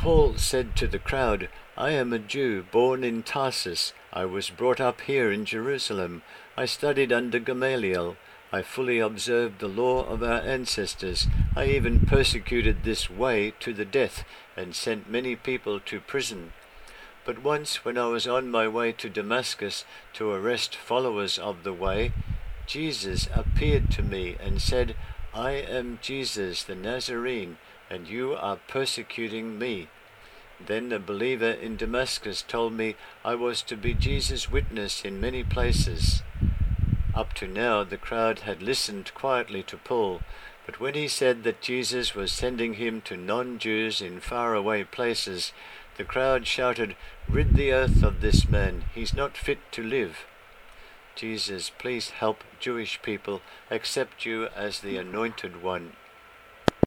Paul said to the crowd, "I am a Jew, born in Tarsus. I was brought up here in Jerusalem. I studied under Gamaliel. I fully observed the law of our ancestors. I even persecuted this way to the death, and sent many people to prison. But once, when I was on my way to Damascus to arrest followers of the way, Jesus appeared to me and said, 'I am Jesus the Nazarene, and you are persecuting me.' Then a believer in Damascus told me I was to be Jesus' witness in many places." Up to now the crowd had listened quietly to Paul, but when he said that Jesus was sending him to non-Jews in faraway places, the crowd shouted, "Rid the earth of this man, he's not fit to live." Jesus, please help Jewish people accept you as the Anointed One